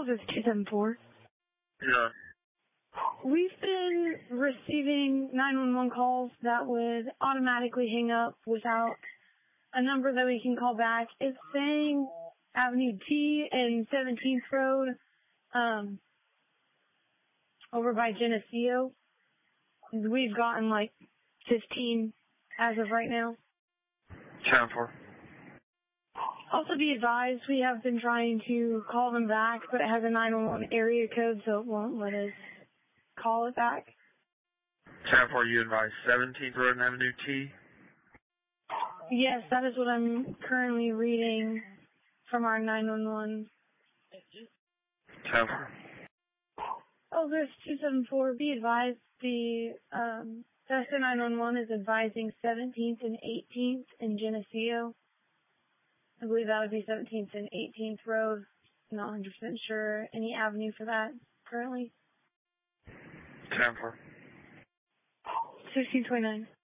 Elvis 274. Yeah. We've been receiving 911 calls that would automatically hang up without a number that we can call back. It's saying Avenue T and 17th Road, over by Geneseo. We've gotten like 15 as of right now. 10-4. Also be advised, we have been trying to call them back, but it has a 911 area code, so it won't let us call it back. 10-4, you advise 17th Road and Avenue T? Yes, that is what I'm currently reading from our 911. 10-4. Elvis 274, be advised, the Cessna 911 is advising 17th and 18th in Geneseo. I believe that would be 17th and 18th Road. Not 100% sure. Any avenue for that currently? 10-4. 1629.